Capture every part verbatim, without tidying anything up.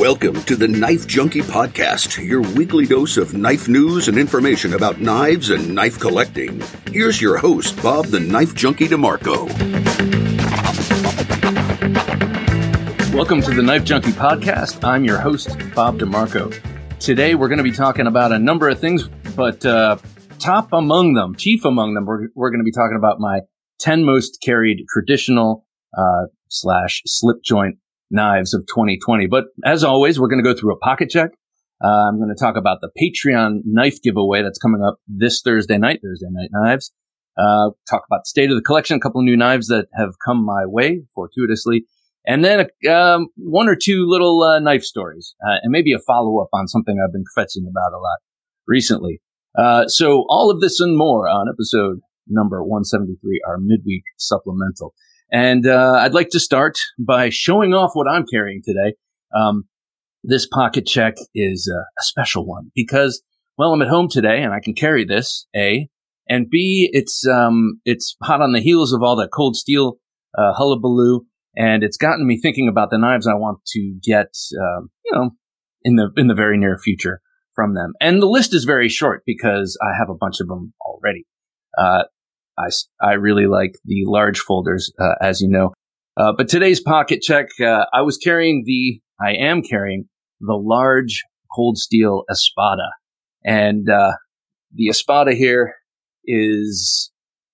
Welcome to the Knife Junkie Podcast, your weekly dose of knife news and information about knives and knife collecting. Here's your host, Bob the Knife Junkie DeMarco. Welcome to the Knife Junkie Podcast. I'm your host, Bob DeMarco. Today we're going to be talking about a number of things, but uh, top among them, chief among them, we're, we're going to be talking about my ten most carried traditional uh, slash slip joint knives of twenty twenty. But as always, we're going to go through a pocket check. Uh, I'm going to talk about the Patreon knife giveaway that's coming up this Thursday night, Thursday Night Knives. Uh, talk about the state of the collection, a couple of new knives that have come my way fortuitously, and then um, one or two little uh, knife stories, uh, and maybe a follow-up on something I've been fetching about a lot recently. Uh, so all of this and more on episode number one seventy-three, our midweek supplemental. And uh, I'd like to start by showing off what I'm carrying today. Um, this pocket check is uh, a special one because, well, I'm at home today and I can carry this, A, and B, it's um, it's hot on the heels of all that Cold Steel uh, hullabaloo, and it's gotten me thinking about the knives I want to get, uh, you know, in the in the very near future from them. And the list is very short because I have a bunch of them already. Uh, I, I really like the large folders, uh, as you know. Uh, but today's pocket check, uh, I was carrying the, I am carrying the large Cold Steel Espada. And, uh, the Espada here is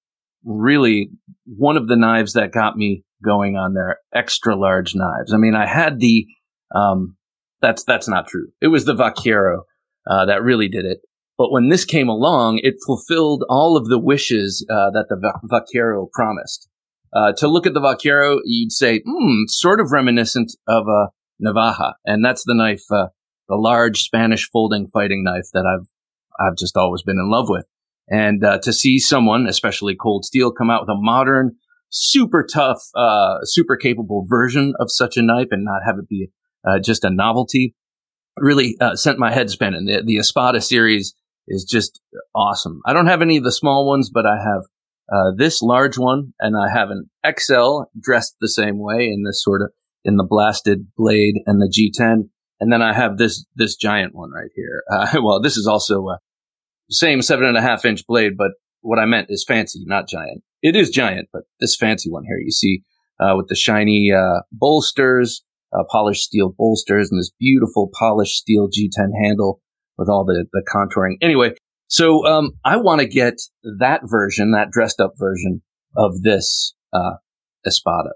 really one of the knives that got me going on their extra large knives. I mean, I had the, um, that's, that's not true. It was the Vaquero, uh, that really did it. But when this came along, it fulfilled all of the wishes uh, that the Va- Vaquero promised. Uh, to look at the Vaquero, you'd say, hmm, sort of reminiscent of a Navaja. And that's the knife, uh, the large Spanish folding fighting knife that I've I've just always been in love with. And uh, to see someone, especially Cold Steel, come out with a modern, super tough, uh, super capable version of such a knife and not have it be uh, just a novelty, really uh, sent my head spinning. The, the Espada series is just awesome. I don't have any of the small ones, but I have uh, this large one, and I have an X L dressed the same way in this sort of, in the blasted blade and the G ten. And then I have this, this giant one right here. Uh, well, this is also a same seven and a half inch blade, but what I meant is fancy, not giant. It is giant, but this fancy one here, you see, uh, with the shiny, uh, bolsters, uh, polished steel bolsters, and this beautiful polished steel G ten handle with all the, the contouring. Anyway, so um, I want to get that version, that dressed up version of this uh, Espada.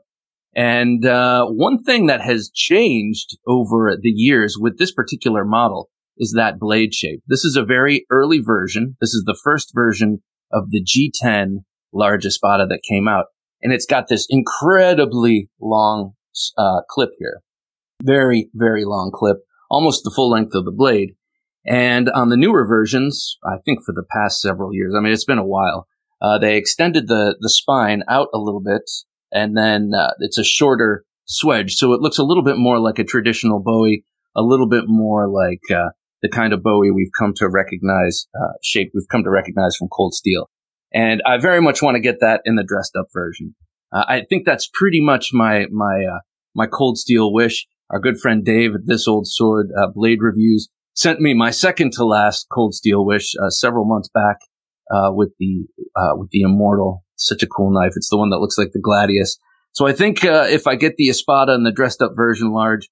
And uh, one thing that has changed over the years with this particular model is that blade shape. This is a very early version. This is the first version of the G ten large Espada that came out. And it's got this incredibly long uh, clip here. Very, very long clip, almost the full length of the blade. And on the newer versions, I think for the past several years, I mean, it's been a while, uh, they extended the, the spine out a little bit, and then uh, it's a shorter swedge. So it looks a little bit more like a traditional Bowie, a little bit more like uh, the kind of Bowie we've come to recognize, uh, shape we've come to recognize from Cold Steel. And I very much want to get that in the dressed up version. Uh, I think that's pretty much my, my, uh, my Cold Steel wish. Our good friend Dave at This Old Sword uh, Blade Reviews sent me my second to last Cold Steel wish uh, several months back uh, with the uh, with the Immortal. Such a cool knife. It's the one that looks like the Gladius. So I think uh, if I get the Espada in the dressed up version large,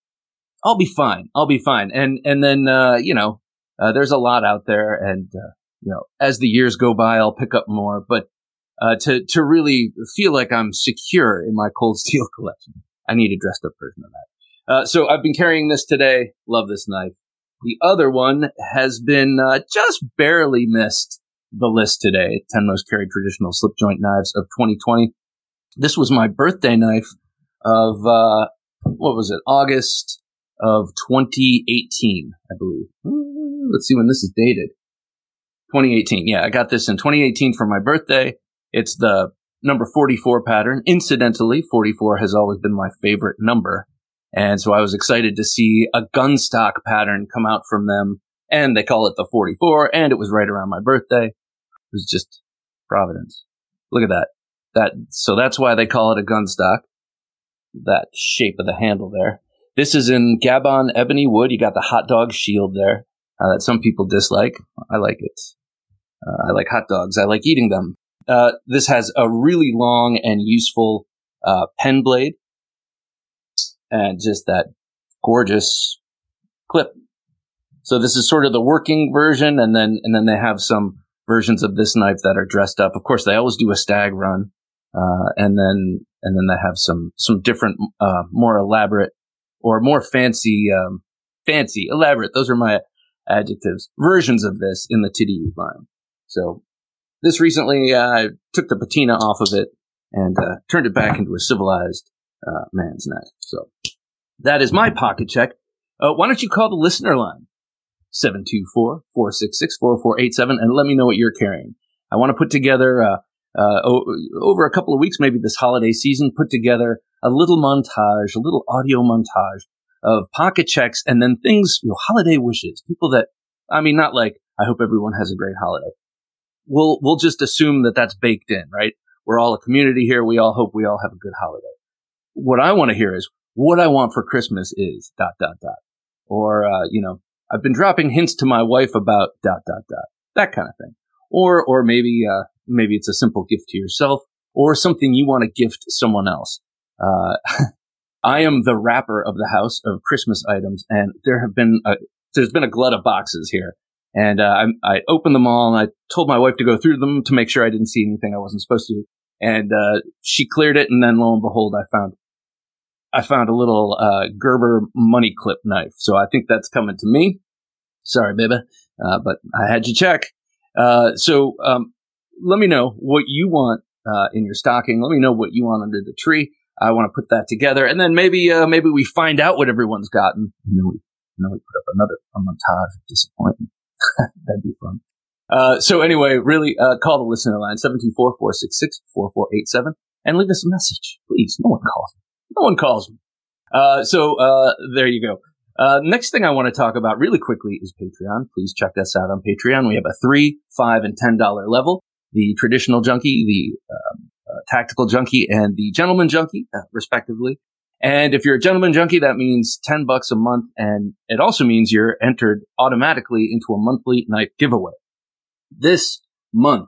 I'll be fine. I'll be fine. And and then uh, you know uh, there's a lot out there, and uh, you know as the years go by, I'll pick up more. But uh, to to really feel like I'm secure in my Cold Steel collection, I need a dressed up version of that. Uh, so I've been carrying this today. Love this knife. The other one has been uh, just barely missed the list today. ten most carried traditional slip joint knives of twenty twenty. This was my birthday knife of, uh, what was it, August of twenty eighteen, I believe. Let's see when this is dated. twenty eighteen. Yeah, I got this in twenty eighteen for my birthday. It's the number forty-four pattern. Incidentally, forty-four has always been my favorite number. And so I was excited to see a gunstock pattern come out from them. And they call it the forty-four, and it was right around my birthday. It was just Providence. Look at that. That so that's why they call it a gunstock. That shape of the handle there. This is in Gabon ebony wood. You got the hot dog shield there uh, that some people dislike. I like it. Uh, I like hot dogs. I like eating them. Uh, this has a really long and useful uh, pen blade and just that gorgeous clip. So this is sort of the working version, and then and then they have some versions of this knife that are dressed up. Of course, they always do a stag run, uh, and then and then they have some some different, uh, more elaborate or more fancy, um, fancy, elaborate. Those are my adjectives. Versions of this in the Titty line. So this recently, uh, I took the patina off of it and uh, turned it back into a civilized uh, man's knife. So that is my pocket check. Uh, why don't you call the listener line? seven two four, four six six, four four eight seven, and let me know what you're carrying. I want to put together, uh, uh, o- over a couple of weeks, maybe this holiday season, put together a little montage, a little audio montage of pocket checks and then things, you know, holiday wishes. People that, I mean, not like, I hope everyone has a great holiday. We'll, we'll just assume that that's baked in, right? We're all a community here. We all hope we all have a good holiday. What I want to hear is, what I want for Christmas is dot, dot, dot. Or, uh, you know, I've been dropping hints to my wife about dot, dot, dot. That kind of thing. Or, or maybe, uh, maybe it's a simple gift to yourself or something you want to gift someone else. Uh, I am the wrapper of the house of Christmas items, and there have been, a, there's been a glut of boxes here. And, uh, I, I opened them all and I told my wife to go through them to make sure I didn't see anything I wasn't supposed to. And, uh, she cleared it. And then lo and behold, I found I found a little uh, Gerber money clip knife. So I think that's coming to me. Sorry, baby. Uh, but I had you check. Uh, so um, let me know what you want uh, in your stocking. Let me know what you want under the tree. I want to put that together. And then maybe uh, maybe we find out what everyone's gotten. And then we, and then we put up another a montage of disappointment. That'd be fun. Uh, so anyway, really uh, call the listener line, seven two four, four six six, four four eight seven, and leave us a message. Please, no one calls me. No one calls me. Uh, so, uh, there you go. Uh, next thing I want to talk about really quickly is Patreon. Please check us out on Patreon. We have a three, five, and ten dollar level. The traditional junkie, the, um, uh, tactical junkie, and the gentleman junkie, uh, respectively. And if you're a gentleman junkie, that means ten bucks a month. And it also means you're entered automatically into a monthly knife giveaway. This month,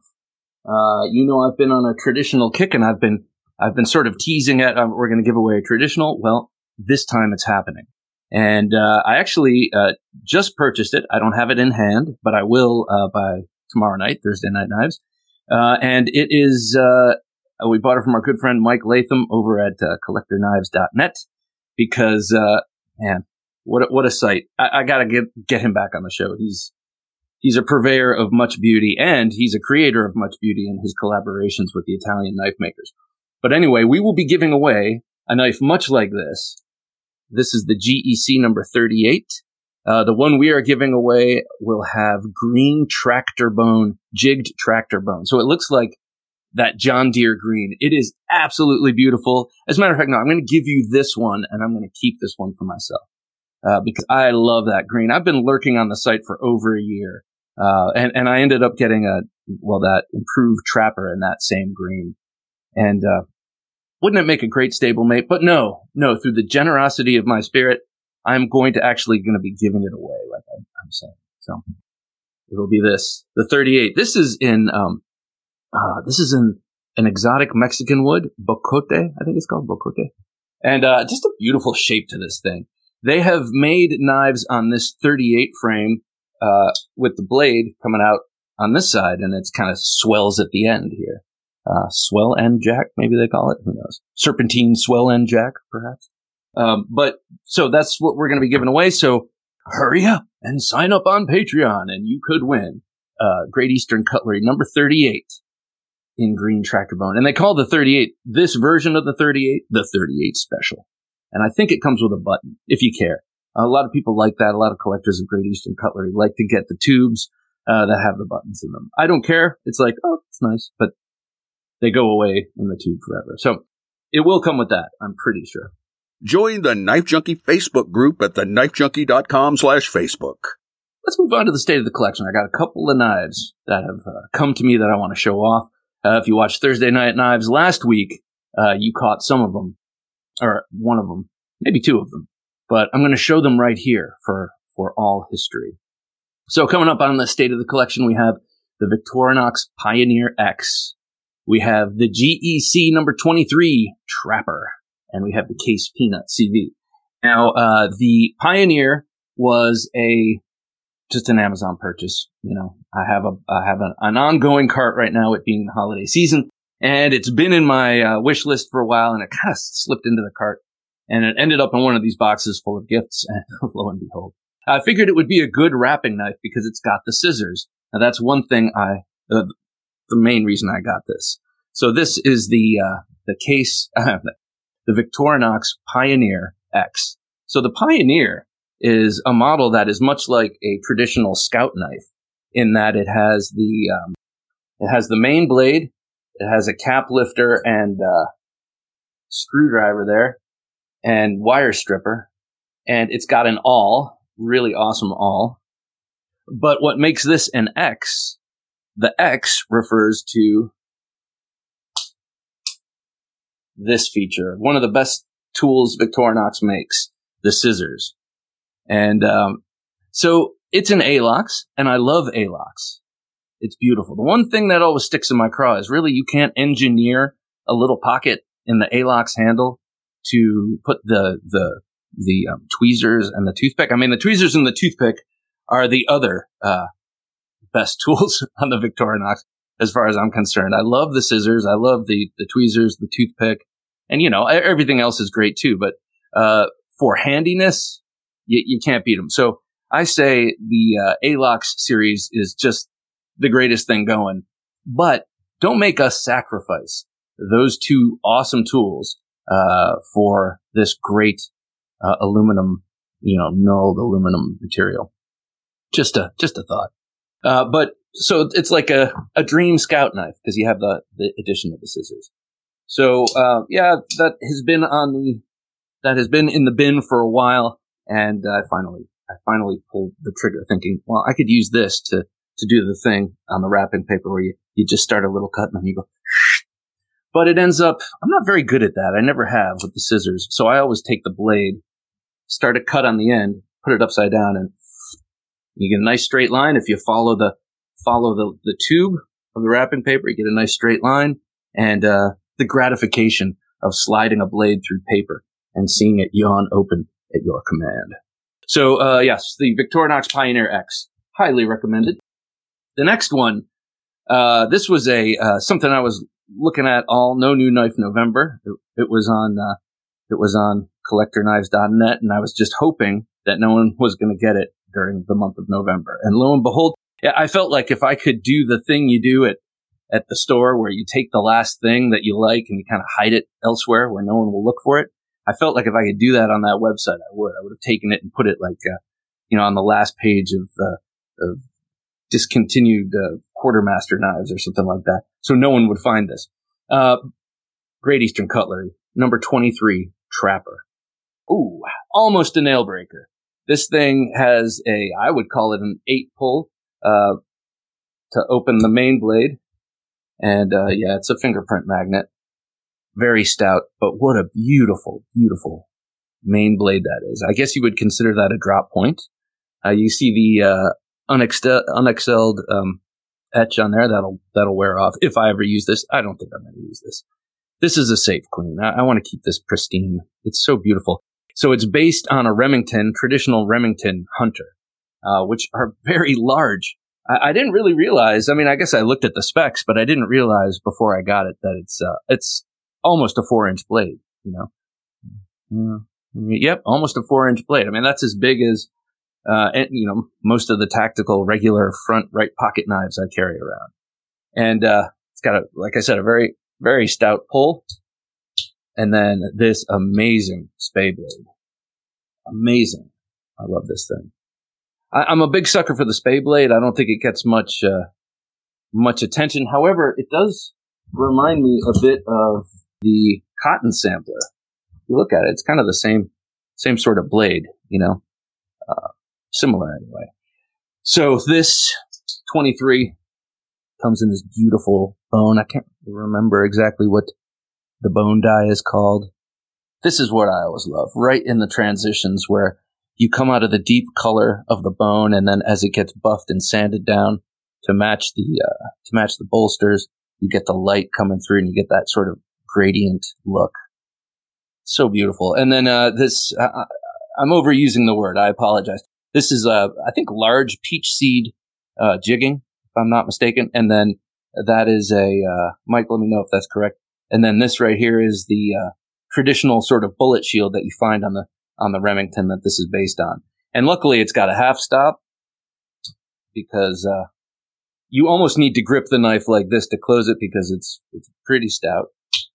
uh, you know, I've been on a traditional kick and I've been I've been sort of teasing it. Um, we're going to give away a traditional. Well, this time it's happening. And uh, I actually uh, just purchased it. I don't have it in hand, but I will uh, by tomorrow night, Thursday Night Knives. Uh, and it is, uh, we bought it from our good friend Mike Latham over at uh, collector knives dot net because, uh, man, what a, what a sight. I, I got to get get him back on the show. He's He's a purveyor of much beauty, and he's a creator of much beauty in his collaborations with the Italian knife makers. But anyway, we will be giving away a knife much like this. This is the G E C number thirty-eight. Uh, the one we are giving away will have green tractor bone, jigged tractor bone. So it looks like that John Deere green. It is absolutely beautiful. As a matter of fact, no, I'm going to give you this one, and I'm going to keep this one for myself uh, because I love that green. I've been lurking on the site for over a year, uh, and, and I ended up getting a, well, that improved trapper in that same green. And uh wouldn't it make a great stablemate? But no, no, through the generosity of my spirit, I'm going to actually going to be giving it away, like I'm, I'm saying. So it'll be this, the thirty-eight. This is in, um, uh, this is in an exotic Mexican wood, bocote, I think it's called bocote. And, uh, just a beautiful shape to this thing. They have made knives on this thirty-eight frame, uh, with the blade coming out on this side, and it's kind of swells at the end here. Uh, swell end jack, maybe they call it. Who knows? Serpentine swell end jack, perhaps. Um, but so that's what we're going to be giving away. So hurry up and sign up on Patreon, and you could win uh, Great Eastern Cutlery number thirty-eight in green tractor bone. And they call the thirty-eight, this version of the thirty-eight, the thirty-eight special. And I think it comes with a button, if you care. A lot of people like that. A lot of collectors of Great Eastern Cutlery like to get the tubes uh, that have the buttons in them. I don't care. It's like, oh, it's nice, but they go away in the tube forever. So it will come with that, I'm pretty sure. Join the Knife Junkie Facebook group at the knife junkie dot com slash Facebook. Let's move on to the state of the collection. I got a couple of knives that have uh, come to me that I want to show off. Uh, if you watched Thursday Night Knives last week, uh, you caught some of them, or one of them, maybe two of them. but I'm going to show them right here for, for all history. So coming up on the state of the collection, we have the Victorinox Pioneer X. We have the G E C number twenty-three Trapper, and we have the Case Peanut C V. Now, uh, the Pioneer was a, just an Amazon purchase. You know, I have a, I have an, an ongoing cart right now, it being the holiday season, and it's been in my uh, wish list for a while, and it kind of slipped into the cart, and it ended up in one of these boxes full of gifts, and lo and behold, I figured it would be a good wrapping knife because it's got the scissors. Now, that's one thing I, uh, the main reason I got this. So this is the, uh, the case, uh, the Victorinox Pioneer X. So the Pioneer is a model that is much like a traditional scout knife in that it has the, um, it has the main blade, it has a cap lifter and, uh, screwdriver there and wire stripper, and it's got an awl, really awesome awl. But what makes this an X, the X refers to this feature, one of the best tools Victorinox makes, the scissors. And um, so it's an A-LOX, and I love A-LOX. It's beautiful. The one thing that always sticks in my craw is really you can't engineer a little pocket in the A-LOX handle to put the the the um, tweezers and the toothpick. I mean, the tweezers and the toothpick are the other uh, best tools on the Victorinox, as far as I'm concerned. I love the scissors. I love the, the tweezers, the toothpick, and, you know, everything else is great too. But uh, for handiness, you, you can't beat them. So I say the uh, A-LOX series is just the greatest thing going. But don't make us sacrifice those two awesome tools uh, for this great uh, aluminum, you know, knurled aluminum material. Just a, just a thought. Uh, but so it's like a, a dream scout knife because you have the, the addition of the scissors. So, uh, yeah, that has been on the, that has been in the bin for a while. And I finally, I finally pulled the trigger thinking, well, I could use this to, to do the thing on the wrapping paper where you, you just start a little cut and then you go, but it ends up, I'm not very good at that. I never have with the scissors. So I always take the blade, start a cut on the end, put it upside down, and you get a nice straight line. If you follow the follow the, the tube of the wrapping paper, you get a nice straight line, and uh, the gratification of sliding a blade through paper and seeing it yawn open at your command. So, uh, yes, the Victorinox Pioneer X, highly recommended. The next one, uh, this was a uh, something I was looking at all No New Knife November. It, it was on uh, it was on collector knives dot net, and I was just hoping that no one was going to get it during the month of November. And lo and behold, I felt like if I could do the thing you do at, at the store where you take the last thing that you like and you kind of hide it elsewhere where no one will look for it, I felt like if I could do that on that website, I would. I would have taken it and put it like, uh, you know, on the last page of, uh, of discontinued uh, quartermaster knives or something like that. So no one would find this. Uh, Great Eastern Cutlery, number twenty-three, Trapper. Ooh, almost a nail breaker. This thing has a, I would call it an eight pull, uh, to open the main blade. And, uh, yeah, it's a fingerprint magnet. Very stout, but what a beautiful, beautiful main blade that is. I guess you would consider that a drop point. Uh, you see the, uh, unexcelled, unexcelled, um, etch on there. That'll, that'll wear off if I ever use this. I don't think I'm going to use this. This is a safe clean. I, I want to keep this pristine. It's so beautiful. So it's based on a Remington, traditional Remington Hunter, uh, which are very large. I, I didn't really realize. I mean, I guess I looked at the specs, but I didn't realize before I got it that it's uh, it's almost a four-inch blade. You know, yeah. Yep, almost a four-inch blade. I mean, that's as big as uh, and, you know, most of the tactical regular front right pocket knives I carry around. And uh, it's got a, like I said, a very very stout pull. And then this amazing spay blade. Amazing. I love this thing. I, I'm a big sucker for the spay blade. I don't think it gets much, uh, much attention. However, it does remind me a bit of the cotton sampler. If you look at it, it's kind of the same, same sort of blade, you know, uh, similar anyway. So this twenty-three comes in this beautiful bone. I can't remember exactly what the bone die is called. this is what I always love, right in the transitions where you come out of the deep color of the bone, and then as it gets buffed and sanded down to match the uh, to match the bolsters, you get the light coming through, and you get that sort of gradient look. So beautiful. And then uh, this, uh, I'm overusing the word. I apologize. This is, uh, I think, large peach seed uh, jigging, if I'm not mistaken. And then that is a, uh, Mike, let me know if that's correct. And then this right here is the uh, traditional sort of bullet shield that you find on the on the Remington that this is based on. And luckily, it's got a half stop because uh, you almost need to grip the knife like this to close it because it's it's pretty stout.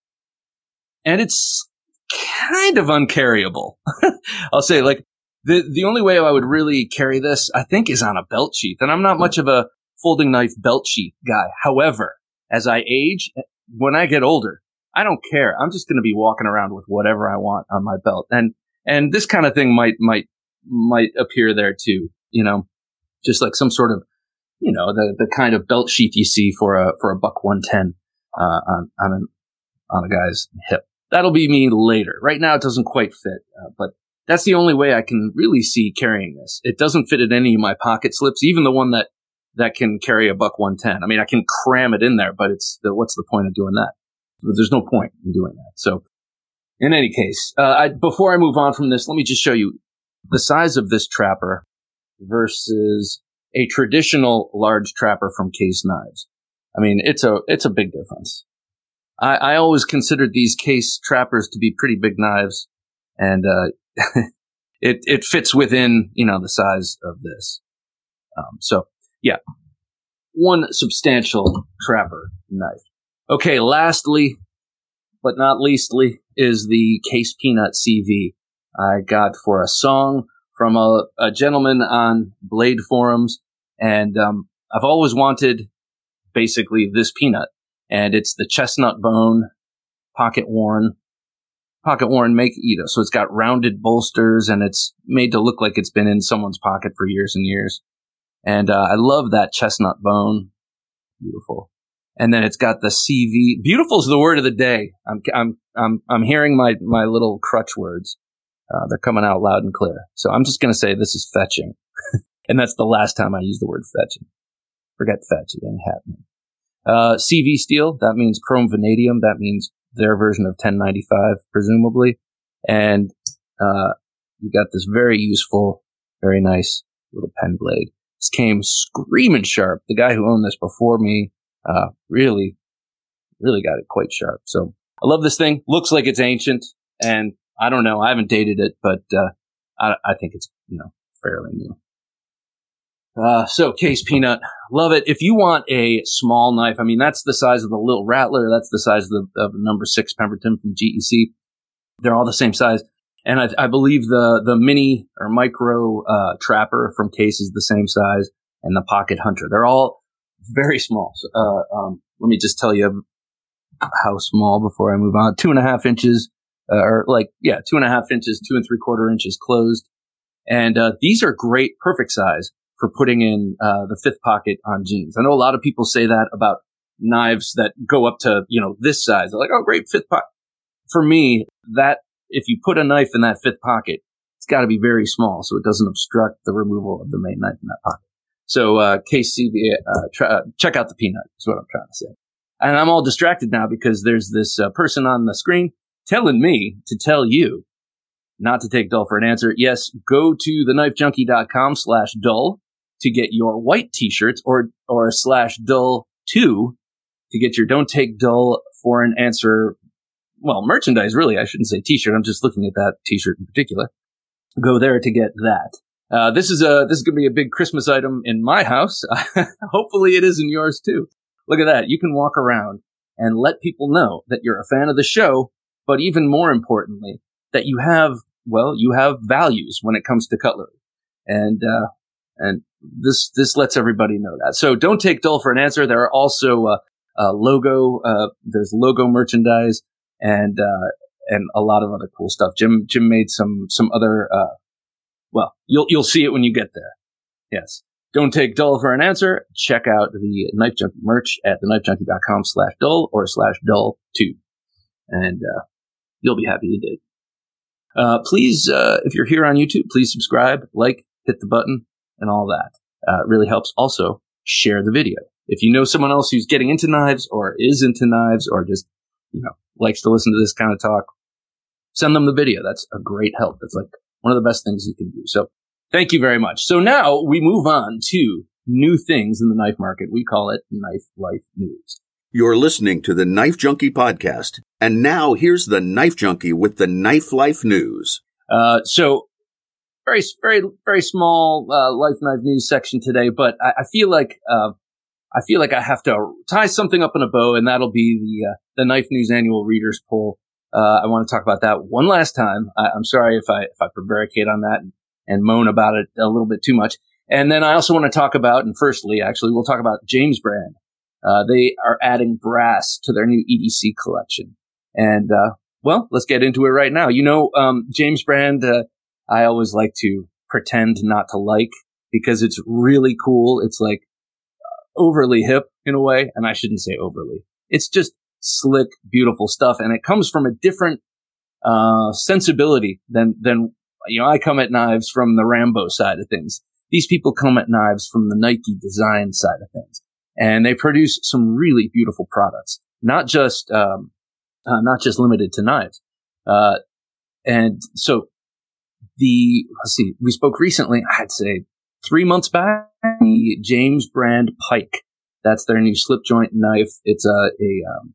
And it's kind of uncarryable. I'll say, like, the the only way I would really carry this, I think, is on a belt sheath. And I'm not much of a folding knife belt sheath guy. However, as I age, when I get older, I don't care. I'm just going to be walking around with whatever I want on my belt. And and this kind of thing might might might appear there too, you know, just like some sort of, you know, the the kind of belt sheath you see for a for a buck one ten uh, on on an, on a guy's hip. That'll be me later. Right now, it doesn't quite fit, uh, but that's the only way I can really see carrying this. It doesn't fit in any of my pocket slips, even the one that, that can carry a buck one ten. I mean, I can cram it in there, but it's the, what's the point of doing that? There's no point in doing that. So, in any case, uh, I, before I move on from this, let me just show you the size of this trapper versus a traditional large trapper from Case Knives. I mean, it's a it's a big difference. I, I always considered these Case trappers to be pretty big knives, and uh, it it fits within, you know, the size of this. Um, so yeah, one substantial trapper knife. Okay, lastly, but not leastly, is the Case Peanut C V I got for a song from a, a gentleman on Blade forums, and um, I've always wanted basically this peanut. And it's the chestnut bone, pocket worn, pocket worn make, you know, so it's got rounded bolsters and it's made to look like it's been in someone's pocket for years and years. And, uh, I love that chestnut bone. Beautiful. And then it's got the C V. Beautiful is the word of the day. I'm, I'm, I'm, I'm hearing my, my little crutch words. Uh, they're coming out loud and clear. So I'm just going to say this is fetching. And that's the last time I use the word fetching. Forget fetch. It ain't happening. Uh, C V steel, that means chrome vanadium. That means their version of ten ninety-five, presumably. And, uh, you got this very useful, very nice little pen blade. This came screaming sharp. The guy who owned this before me, uh, really, really got it quite sharp. So I love this thing. Looks like it's ancient, and I don't know. I haven't dated it, but, uh, I, I think it's, you know, fairly new. Uh, so Case Peanut, love it. If you want a small knife, I mean, that's the size of the little Rattler. That's the size of the, of the number six Pemberton from G E C. They're all the same size. And I, I believe the, the mini or micro, uh, Trapper from Case is the same size, and the Pocket Hunter. They're all very small. So, uh, um, let me just tell you how small before I move on. Two and a half inches, uh, or like, yeah, two and a half inches, two and three quarter inches closed. And, uh, these are great, perfect size for putting in uh, the fifth pocket on jeans. I know a lot of people say that about knives that go up to, you know, this size. They're like, oh, great, fifth pocket. For me, that if you put a knife in that fifth pocket, it's got to be very small so it doesn't obstruct the removal of the main knife in that pocket. So, uh, Case C V, uh, try, uh, check out the peanut is what I'm trying to say. And I'm all distracted now because there's this uh, person on the screen telling me to tell you not to take dull for an answer. Yes, go to the knife junkie dot com slash dull to get your white t-shirts, or, or slash dull two to get your don't take dull for an answer. Well, merchandise, really. I shouldn't say t-shirt. I'm just looking at that t-shirt in particular. Go there to get that. Uh, this is a, this is going to be a big Christmas item in my house. Hopefully it is in yours too. Look at that. You can walk around and let people know that you're a fan of the show, but even more importantly, that you have, well, you have values when it comes to cutlery. And, uh, and this, this lets everybody know that. So don't take dull for an answer. There are also, uh, uh, logo, uh, there's logo merchandise and, uh, and a lot of other cool stuff. Jim, Jim made some, some other, uh, well, you'll, you'll see it when you get there. Yes. Don't take dull for an answer. Check out the Knife Junkie merch at the knife junkie dot com slash dull or slash dull two. And, uh, you'll be happy you did. Uh, please, uh, if you're here on YouTube, please subscribe, like, hit the button, and all that. Uh, it really helps. Also, share the video. If you know someone else who's getting into knives or is into knives or just, you know, likes to listen to this kind of talk, send them the video. That's a great help. That's like one of the best things you can do. So thank you very much. So now we move on to new things in the knife market. We call it Knife Life News. You're listening to the Knife Junkie podcast. And now here's the Knife Junkie with the Knife Life News. Uh, so very, very, very small, uh, Life Knife News section today, but I, I feel like, uh, I feel like I have to tie something up in a bow, and that'll be the, uh, the Knife News annual readers poll. Uh, I want to talk about that one last time. I, I'm sorry if I, if I prevaricate on that and, and moan about it a little bit too much. And then I also want to talk about, and firstly, actually, we'll talk about James Brand. Uh, they are adding brass to their new E D C collection. And, uh, well, let's get into it right now. You know, um, James Brand, uh, I always like to pretend not to like because it's really cool. It's like overly hip in a way. And I shouldn't say overly. It's just slick, beautiful stuff. And it comes from a different, uh, sensibility than, than, you know, I come at knives from the Rambo side of things. These people come at knives from the Nike design side of things. And they produce some really beautiful products, not just, um, uh, not just limited to knives. Uh, and so the, let's see, we spoke recently, I'd say three months back, the James Brand Pike. That's their new slip joint knife. It's a, a, um,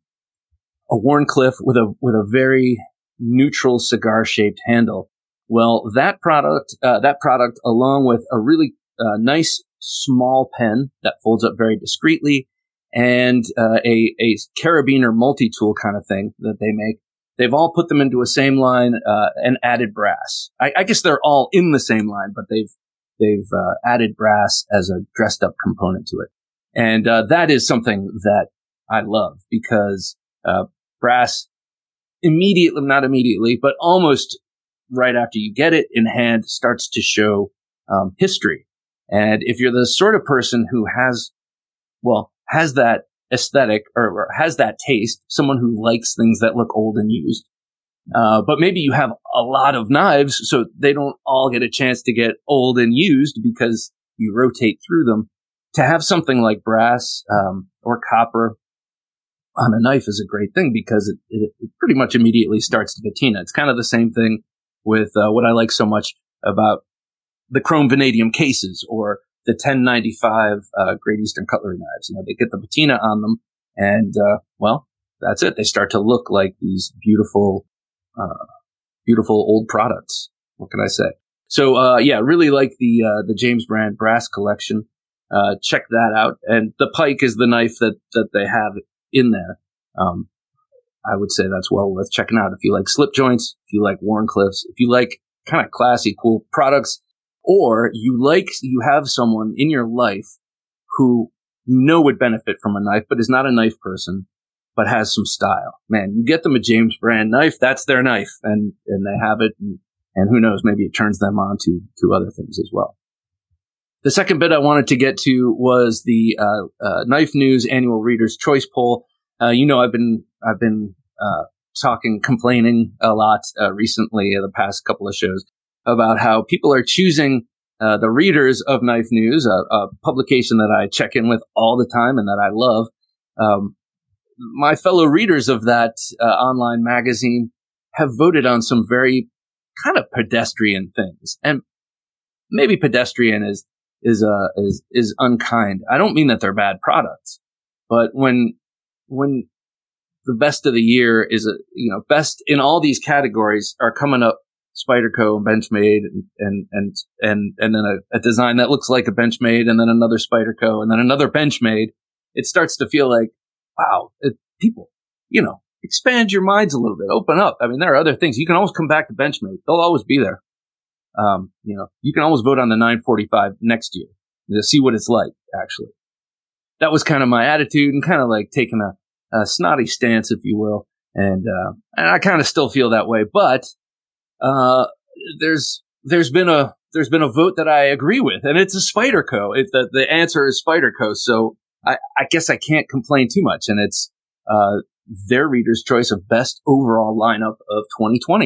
a Wharncliffe with a, with a very neutral cigar shaped handle. Well, that product, uh, that product along with a really, uh, nice small pen that folds up very discreetly and, uh, a, a carabiner multi-tool kind of thing that they make. They've all put them into a same line, uh, and added brass. I, I guess they're all in the same line, but they've, they've, uh, added brass as a dressed up component to it. And, uh, that is something that I love because, uh, brass immediately, not immediately, but almost right after you get it in hand starts to show, um, history. And if you're the sort of person who has, well, has that aesthetic or, or has that taste, someone who likes things that look old and used, uh, but maybe you have a lot of knives, so they don't all get a chance to get old and used because you rotate through them. To have something like brass, um, or copper on a knife is a great thing because it, it, it pretty much immediately starts to patina. It's kind of the same thing with, uh, what I like so much about the chrome vanadium cases or the ten ninety-five, uh, Great Eastern cutlery knives. You know, they get the patina on them and, uh, well, that's it. They start to look like these beautiful, uh, beautiful old products. What can I say? So, uh, yeah, really like the, uh, the James Brand brass collection. Uh, check that out. And the Pike is the knife that, that they have in there. Um, I would say that's well worth checking out if you like slip joints, if you like Wharncliffes, if you like kind of classy, cool products, or you like, you have someone in your life who you know would benefit from a knife, but is not a knife person, but has some style. Man, you get them a James Brand knife, that's their knife, and, and they have it, and, and who knows, maybe it turns them on to, to other things as well. The second bit I wanted to get to was the uh, uh, Knife News annual Reader's Choice poll. Uh, you know, I've been I've been uh, talking, complaining a lot uh, recently, uh, the past couple of shows, about how people are choosing uh, the readers of Knife News, a, a publication that I check in with all the time and that I love. Um, my fellow readers of that uh, online magazine have voted on some very kind of pedestrian things, and maybe pedestrian is. is, uh, is, is unkind. I don't mean that they're bad products, but when, when the best of the year is, a, you know, best in all these categories are coming up Spyderco and Benchmade and, and, and, and, and then a, a design that looks like a Benchmade and then another Spyderco and then another Benchmade, it starts to feel like, wow, it, people, you know, expand your minds a little bit, open up. I mean, there are other things. You can always come back to Benchmade. They'll always be there. Um, you know, you can always vote on the nine forty-five next year to see what it's like, actually. That was kind of my attitude and kind of like taking a, a snotty stance, if you will. And, uh, and I kind of still feel that way, but, uh, there's, there's been a, there's been a vote that I agree with, and it's a Spyderco. It's the, the answer is Spyderco. So I, I guess I can't complain too much. And it's, uh, their reader's choice of best overall lineup of twenty twenty.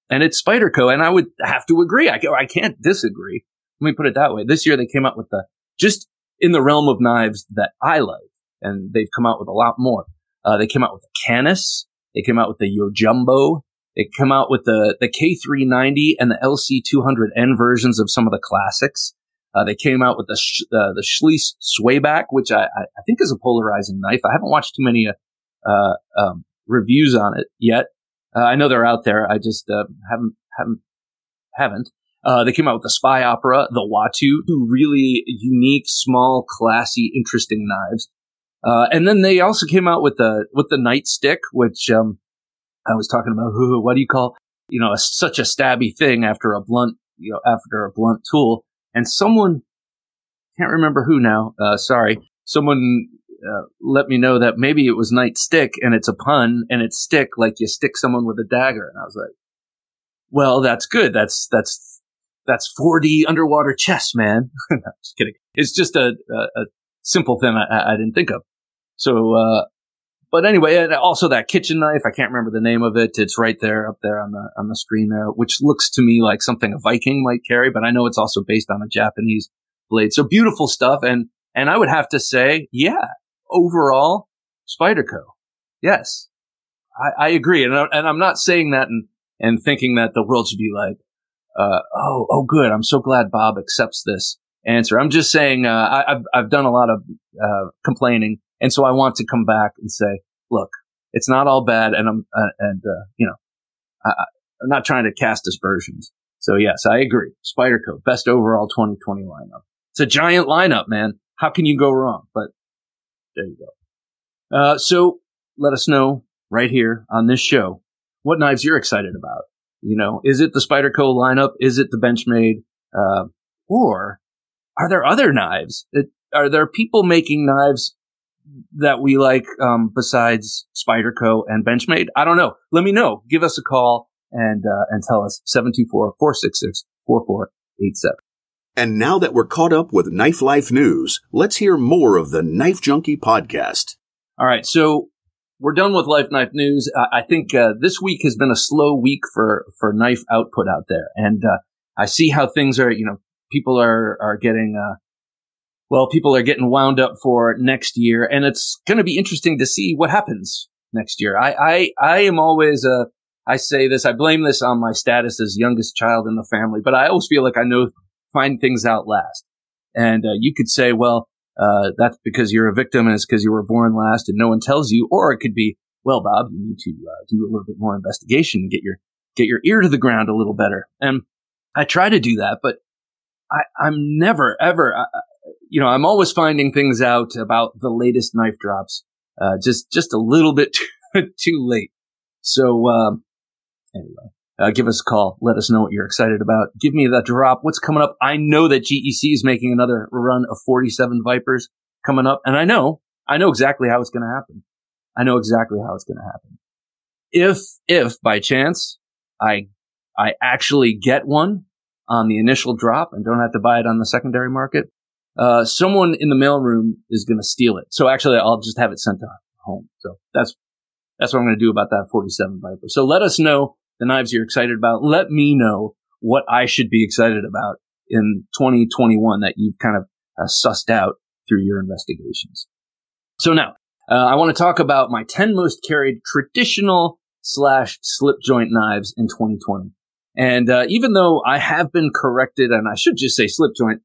and it's Spyderco. And I would have to agree. I, I can't disagree. Let me put it that way. This year they came out with the, just in the realm of knives that I like, and they've come out with a lot more. Uh, they came out with the Canis. They came out with the Yojimbo. They come out with the, the K three ninety and the L C two hundred N versions of some of the classics. Uh, they came out with the sh- uh, the Schließ Swayback, which I, I, I think is a polarizing knife. I haven't watched too many uh, uh, um, reviews on it yet. Uh, I know they're out there. I just uh, haven't haven't haven't. Uh, they came out with the Spy Opera, the Watu, two really unique, small, classy, interesting knives. Uh, and then they also came out with the with the Nightstick, which um, I was talking about. What do you call, you know, a, such a stabby thing after a blunt, you know, after a blunt tool. And someone, can't remember who now, uh, sorry, someone uh, let me know that maybe it was Nightstick and it's a pun and it's stick like you stick someone with a dagger. And I was like, well, that's good. That's, that's, that's four D underwater chess, man. No, just kidding. It's just a, a, a simple thing I, I didn't think of. So, uh, but anyway, and also that kitchen knife, I can't remember the name of it. It's right there up there on the, on the screen there, which looks to me like something a Viking might carry, but I know it's also based on a Japanese blade. So beautiful stuff. And, and I would have to say, yeah, overall, Spyderco. Yes, I, I agree. And, I, and I'm not saying that and, and thinking that the world should be like, uh, oh, oh, good. I'm so glad Bob accepts this answer. I'm just saying, uh, I, I've, I've done a lot of, uh, complaining. And so I want to come back and say, look, it's not all bad. And I'm, uh, and, uh, you know, I, I'm not trying to cast aspersions. So yes, I agree. Spyderco, best overall twenty twenty lineup. It's a giant lineup, man. How can you go wrong? But there you go. Uh, so let us know right here on this show what knives you're excited about. You know, is it the Spyderco lineup? Is it the Benchmade? Uh, or are there other knives? It, are there people making knives that we like, um, besides Spyderco and Benchmade? I don't know. Let me know. Give us a call and, uh, and tell us seven two four, four six six, four four eight seven. And now that we're caught up with Knife Life news, let's hear more of the Knife Junkie podcast. All right. So we're done with Life Knife news. I, I think, uh, this week has been a slow week for, for knife output out there. And, uh, I see how things are, you know, people are, are getting, uh, Well, people are getting wound up for next year, and it's going to be interesting to see what happens next year. I, I, I am always, uh, I say this, I blame this on my status as youngest child in the family, but I always feel like I know, find things out last. And, uh, you could say, well, uh, that's because you're a victim and it's because you were born last and no one tells you. Or it could be, well, Bob, you need to, uh, do a little bit more investigation and get your, get your ear to the ground a little better. And I try to do that, but I, I'm never, ever, I, you know, I'm always finding things out about the latest knife drops, uh, just, just a little bit too, too late. So, um, anyway, uh, give us a call. Let us know what you're excited about. Give me that drop. What's coming up? I know that G E C is making another run of forty-seven Vipers coming up. And I know, I know exactly how it's going to happen. I know exactly how it's going to happen. If, if by chance I, I actually get one on the initial drop and don't have to buy it on the secondary market, Uh, someone in the mailroom is going to steal it. So actually, I'll just have it sent to home. So that's, that's what I'm going to do about that forty-seven Viper. So let us know the knives you're excited about. Let me know what I should be excited about in twenty twenty-one that you've kind of uh, sussed out through your investigations. So now, uh, I want to talk about my ten most carried traditional slash slip joint knives in twenty twenty. And, uh, even though I have been corrected, and I should just say slip joint,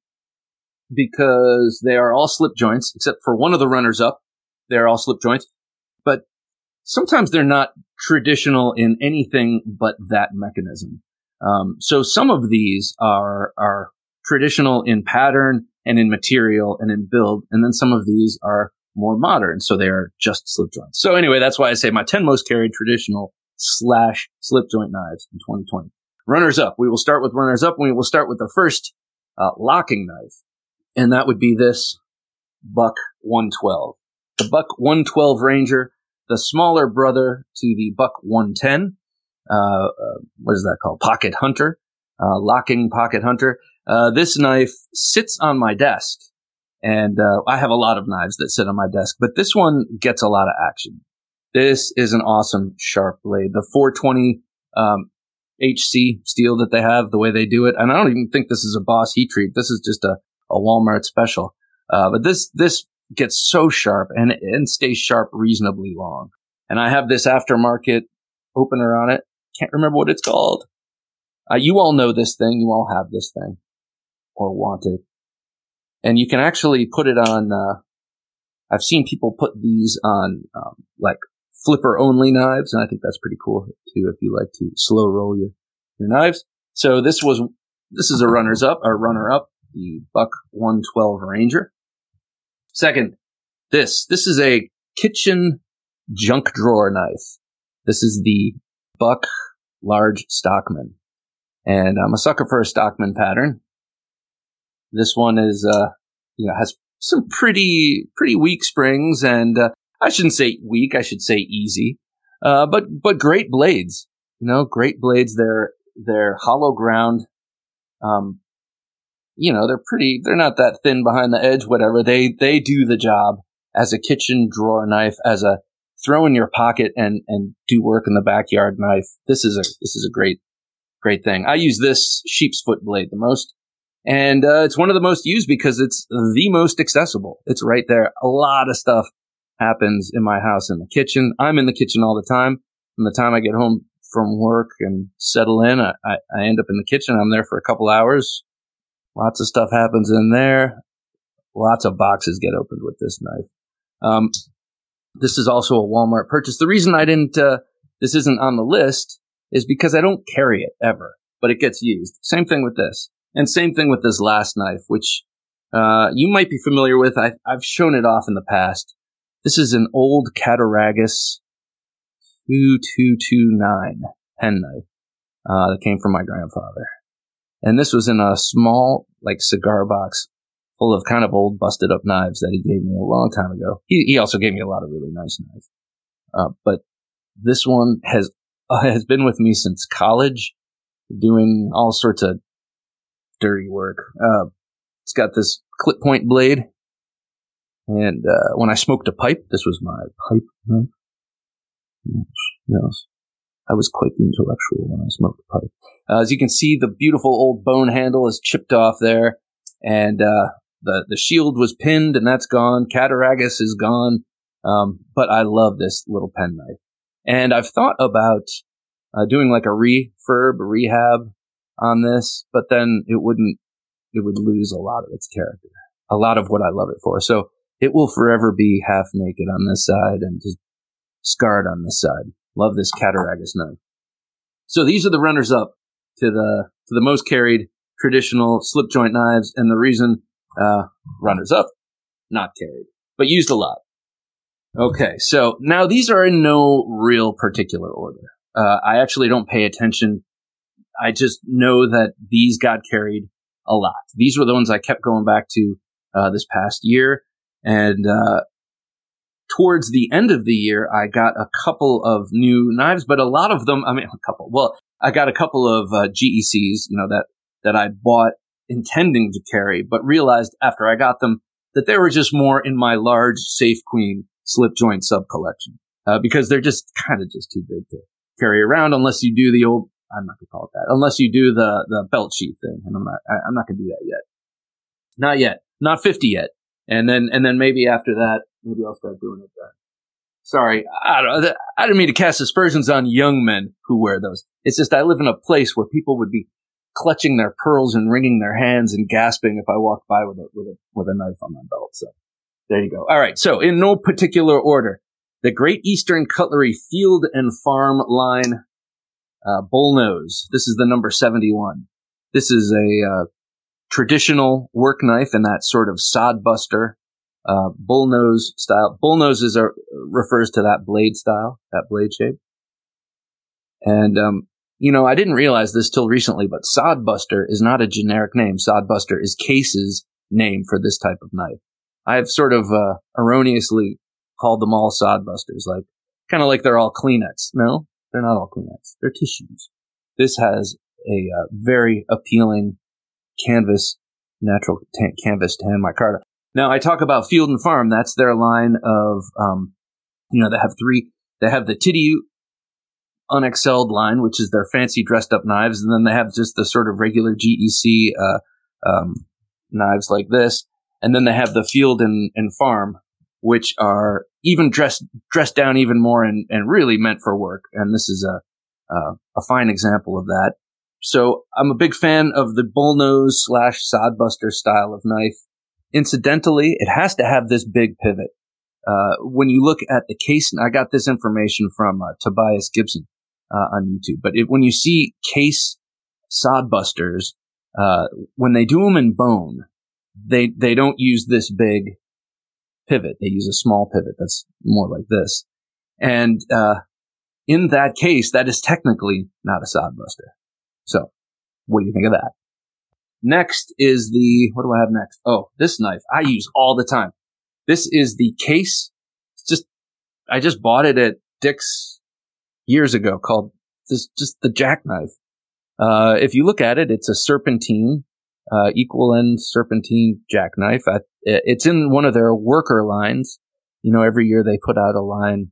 because they are all slip joints, except for one of the runners up. They're all slip joints. But sometimes they're not traditional in anything but that mechanism. Um, so some of these are, are traditional in pattern and in material and in build. And then some of these are more modern. So they are just slip joints. So anyway, that's why I say my ten most carried traditional slash slip joint knives in twenty twenty. Runners up. We will start with runners up. We will start with the first uh, locking knife. And that would be this Buck one twelve. The Buck one twelve Ranger, the smaller brother to the Buck one ten. Uh, uh, what is that called? Pocket Hunter. Uh, locking Pocket Hunter. Uh, this knife sits on my desk. And uh, I have a lot of knives that sit on my desk, but this one gets a lot of action. This is an awesome sharp blade. The four twenty, um, H C steel that they have, the way they do it. And I don't even think this is a Boss heat treat. This is just a, a Walmart special. Uh, but this, this gets so sharp and, and stays sharp reasonably long. And I have this aftermarket opener on it. Can't remember what it's called. Uh, you all know this thing. You all have this thing or want it. And you can actually put it on, uh, I've seen people put these on, um, like flipper only knives. And I think that's pretty cool too, if you like to slow roll your, your knives. So this was, this is a runners up, or runner up, the Buck one twelve Ranger. Second, this, this is a kitchen junk drawer knife. This is the Buck Large Stockman. And I'm a sucker for a Stockman pattern. This one is, uh, you know, has some pretty, pretty weak springs, and, uh, I shouldn't say weak, I should say easy. Uh, but, but great blades, you know, great blades. They're, they're hollow ground. Um, you know, they're pretty, they're not that thin behind the edge, whatever. They, they do the job as a kitchen drawer knife, as a throw in your pocket and, and do work in the backyard knife. This is a, this is a great, great thing. I use this sheep's foot blade the most. And uh, it's one of the most used because it's the most accessible. It's right there. A lot of stuff happens in my house in the kitchen. I'm in the kitchen all the time. From the time I get home from work and settle in, I, I, I end up in the kitchen. I'm there for a couple hours. Lots of stuff happens in there. Lots of boxes get opened with this knife. Um, this is also a Walmart purchase. The reason I didn't, uh, this isn't on the list is because I don't carry it ever, but it gets used. Same thing with this. And same thing with this last knife, which uh, you might be familiar with. I, I've shown it off in the past. This is an old Cattaraugus two two two nine pen knife uh, that came from my grandfather. And this was in a small, like, cigar box full of kind of old, busted up knives that he gave me a long time ago. He, he also gave me a lot of really nice knives. Uh, but this one has uh, has been with me since college, doing all sorts of dirty work. Uh, it's got this clip point blade. And uh, when I smoked a pipe, this was my pipe knife. Yes, yes. I was quite intellectual when I smoked a pipe. Uh, as you can see, the beautiful old bone handle is chipped off there. And uh, the, the shield was pinned, and that's gone. Cattaraugus is gone. Um, but I love this little pen knife. And I've thought about uh, doing like a refurb, a rehab on this, but then it wouldn't, it would lose a lot of its character, a lot of what I love it for. So it will forever be half naked on this side and just scarred on this side. Love this Cattaraugus knife. So these are the runners up to the, to the most carried traditional slip joint knives. And the reason, uh, runners up, not carried, but used a lot. Okay. So now these are in no real particular order. Uh, I actually don't pay attention. I just know that these got carried a lot. These were the ones I kept going back to uh, this past year. And uh, towards the end of the year, I got a couple of new knives, but a lot of them, I mean, a couple, well, I got a couple of uh, G E Cs, you know, that, that I bought intending to carry, but realized after I got them that they were just more in my large Safe Queen slip joint sub collection uh, because they're just kind of just too big to carry around unless you do the old, I'm not going to call it that, unless you do the, the belt sheath thing. And I'm not, I, I'm not going to do that yet. Not yet. Not fifty yet. And then, and then maybe after that, maybe I'll start doing it then. Sorry. I don't, I didn't mean to cast aspersions on young men who wear those. It's just, I live in a place where people would be clutching their pearls and wringing their hands and gasping if I walked by with a, with a, with a knife on my belt. So there you go. All right. So in no particular order, the Great Eastern Cutlery Field and Farm line. Uh, bullnose. This is the number seventy-one. This is a uh, traditional work knife in that sort of sodbuster uh, bullnose style. Bullnose is a, refers to that blade style, that blade shape. And, um, you know, I didn't realize this till recently, but sodbuster is not a generic name. Sodbuster is Case's name for this type of knife. I have sort of uh, erroneously called them all sodbusters, like kind of like they're all Kleenex. No? They're not all Kleenex. They're tissues. This has a uh, very appealing canvas, natural tan- canvas tan micarta. Now, I talk about Field and Farm. That's their line of, um, you know, they have three. They have the Titty Unexcelled line, which is their fancy dressed up knives. And then they have just the sort of regular G E C uh, um, knives like this. And then they have the Field and, and Farm, which are even dressed dressed down even more and, and really meant for work. And this is a uh, a fine example of that. So I'm a big fan of the bullnose slash sodbuster style of knife. Incidentally, it has to have this big pivot. Uh, when you look at the case, I got this information from uh, Tobias Gibson uh, on YouTube, but it, when you see case sodbusters, uh, when they do them in bone, they, they don't use this big pivot. They use a small pivot that's more like this. And, uh, in that case, that is technically not a sodbuster. So what do you think of that? Next is the, what do I have next? Oh, this knife I use all the time. This is the case. It's just, I just bought it at Dick's years ago called this, just the jackknife. Uh, if you look at it, it's a serpentine, uh, equal end serpentine jackknife. I, it's in one of their worker lines. You know, every year they put out a line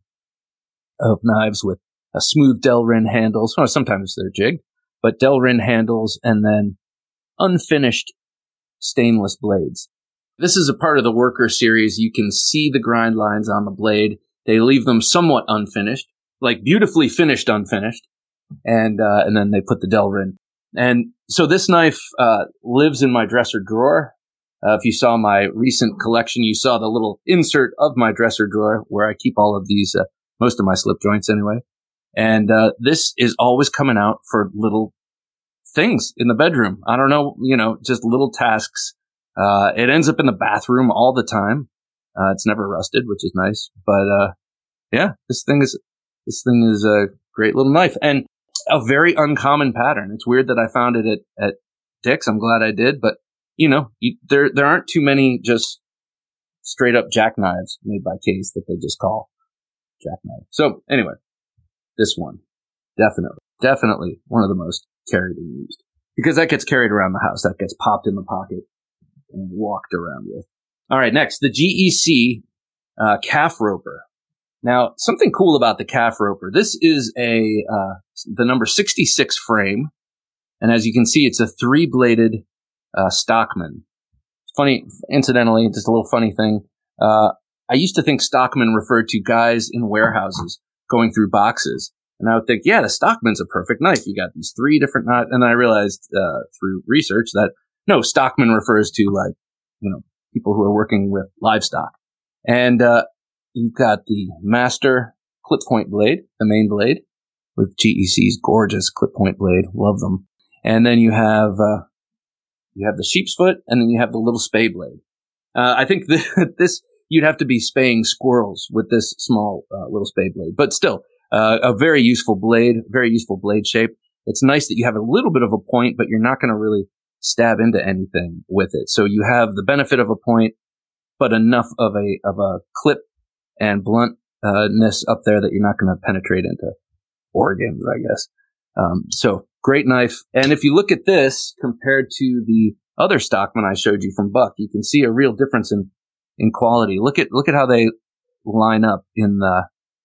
of knives with a smooth Delrin handles. Well, sometimes they're jigged, but Delrin handles and then unfinished stainless blades. This is a part of the worker series. You can see the grind lines on the blade. They leave them somewhat unfinished, like beautifully finished unfinished. And, uh, and then they put the Delrin. And so this knife, uh, lives in my dresser drawer. Uh, if you saw my recent collection, you saw the little insert of my dresser drawer where I keep all of these, uh, most of my slip joints anyway. And, uh, this is always coming out for little things in the bedroom. I don't know, you know, just little tasks. Uh, it ends up in the bathroom all the time. Uh, it's never rusted, which is nice. But, uh, yeah, this thing is, this thing is a great little knife and a very uncommon pattern. It's weird that I found it at, at Dick's. I'm glad I did. But, you know, you, there, there aren't too many just straight up jackknives made by Case that they just call jackknife. So anyway, this one, definitely, definitely one of the most carried and used because that gets carried around the house. That gets popped in the pocket and walked around with. All right, next, the G E C uh, calf roper. Now, something cool about the calf roper. This is a uh, the number sixty-six frame, and as you can see, it's a three-bladed uh, Stockman. Funny, incidentally, just a little funny thing. Uh, I used to think Stockman referred to guys in warehouses going through boxes, and I would think, yeah, the Stockman's a perfect knife. You got these three different knives, and I realized uh, through research that no, Stockman refers to like you know people who are working with livestock, and uh, you've got the master clip point blade, the main blade, with G E C's gorgeous clip point blade. Love them. And then you have uh, you have the sheep's foot, and then you have the little spay blade. Uh, I think that this you'd have to be spaying squirrels with this small uh, little spay blade, but still uh, a very useful blade, very useful blade shape. It's nice that you have a little bit of a point, but you're not going to really stab into anything with it. So you have the benefit of a point, but enough of a of a clip and bluntness up there that you're not going to penetrate into organs, I guess. Um, so great knife. And if you look at this compared to the other Stockman I showed you from Buck, you can see a real difference in, in quality. Look at, look at how they line up in the,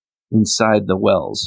inside the wells.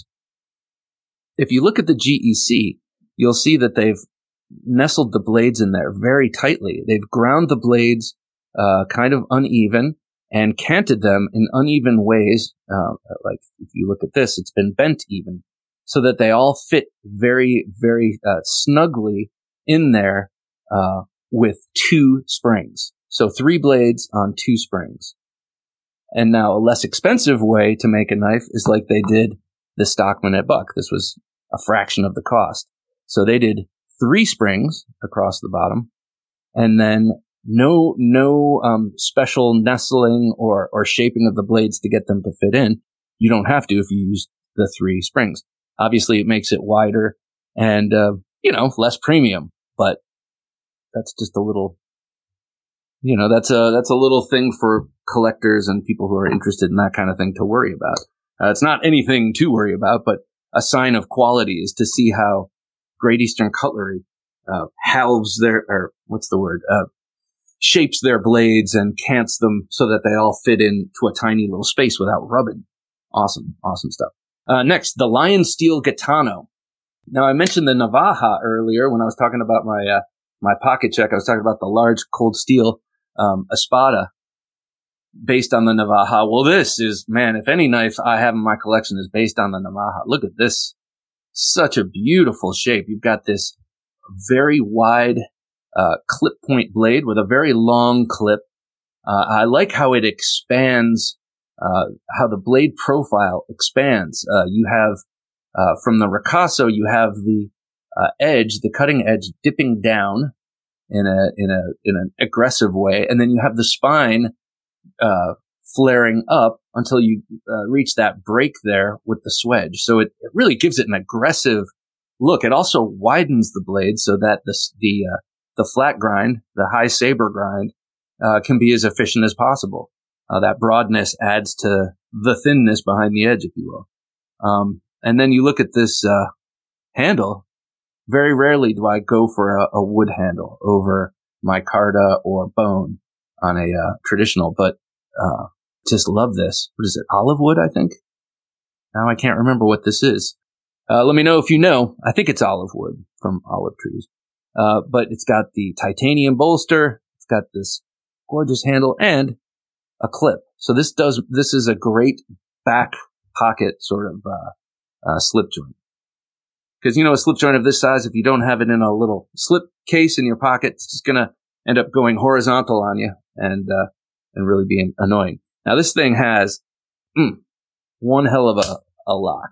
If you look at the G E C, you'll see that they've nestled the blades in there very tightly. They've ground the blades, uh, kind of uneven, and canted them in uneven ways. Uh, like if you look at this, it's been bent even so that they all fit very, very uh, snugly in there uh, with two springs. So three blades on two springs. And now a less expensive way to make a knife is like they did the Stockman at Buck. This was a fraction of the cost. So they did three springs across the bottom and then No, no, um, special nestling or, or shaping of the blades to get them to fit in. You don't have to if you use the three springs. Obviously, it makes it wider and, uh, you know, less premium, but that's just a little, you know, that's a, that's a little thing for collectors and people who are interested in that kind of thing to worry about. Uh, it's not anything to worry about, but a sign of quality is to see how Great Eastern Cutlery, uh, halves their, or what's the word, uh, shapes their blades and cants them so that they all fit into a tiny little space without rubbing. Awesome, awesome stuff. Uh, next, the Lion Steel Gitano. Now, I mentioned the Navaja earlier when I was talking about my uh, my pocket check. I was talking about the large cold steel um, Espada based on the Navaja. Well, this is, man, if any knife I have in my collection is based on the Navaja. Look at this. Such a beautiful shape. You've got this very wide uh, clip point blade with a very long clip. Uh, I like how it expands, uh, how the blade profile expands. Uh, you have, uh, from the Ricasso, you have the uh, edge, the cutting edge dipping down in a, in a, in an aggressive way. And then you have the spine, uh, flaring up until you uh, reach that break there with the swedge. So it, it really gives it an aggressive look. It also widens the blade so that the, the, uh, the flat grind, the high saber grind, uh, can be as efficient as possible. Uh, that broadness adds to the thinness behind the edge, if you will. Um, and then you look at this, uh, handle. Very rarely do I go for a, a wood handle over micarta or bone on a, uh, traditional, but, uh, just love this. What is it? Olive wood, I think. Now I can't remember what this is. Uh, let me know if you know. I think it's olive wood from olive trees. Uh, but it's got the titanium bolster. It's got this gorgeous handle and a clip. So this does, this is a great back pocket sort of, uh, uh, slip joint. Cause you know, a slip joint of this size, if you don't have it in a little slip case in your pocket, it's just gonna end up going horizontal on you and, uh, and really being annoying. Now this thing has, mm, one hell of a, a lock.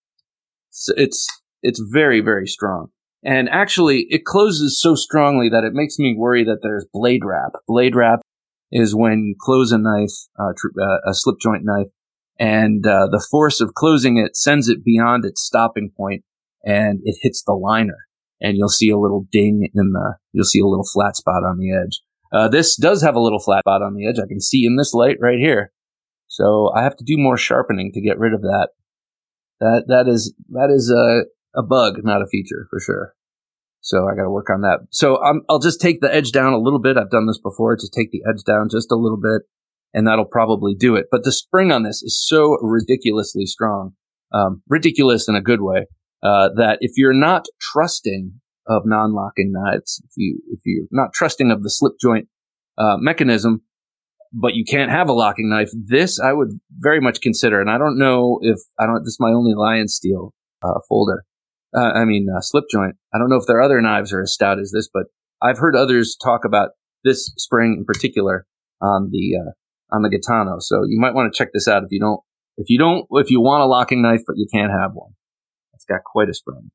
So it's, it's very, very strong. And actually, it closes so strongly that it makes me worry that there's blade wrap. Blade wrap is when you close a knife, uh, tr- uh, a slip joint knife, and uh, the force of closing it sends it beyond its stopping point, and it hits the liner. And you'll see a little ding in the, you'll see a little flat spot on the edge. Uh, this does have a little flat spot on the edge. I can see in this light right here. So I have to do more sharpening to get rid of that. That, that is, that is a, a bug, not a feature for sure. So I got to work on that. So I'm, I'll just take the edge down a little bit. I've done this before. Just take the edge down just a little bit and that'll probably do it. But the spring on this is so ridiculously strong, um, ridiculous in a good way, uh, that if you're not trusting of non-locking knives, if you, if you're not trusting of the slip joint, uh, mechanism, but you can't have a locking knife, this I would very much consider. And I don't know if, I don't, this is my only Lion Steel, uh, folder. Uh, I mean, uh, slip joint. I don't know if their other knives are as stout as this, but I've heard others talk about this spring in particular on the, uh, on the Gitano. So you might want to check this out if you don't, if you don't, if you want a locking knife, but you can't have one. It's got quite a spring.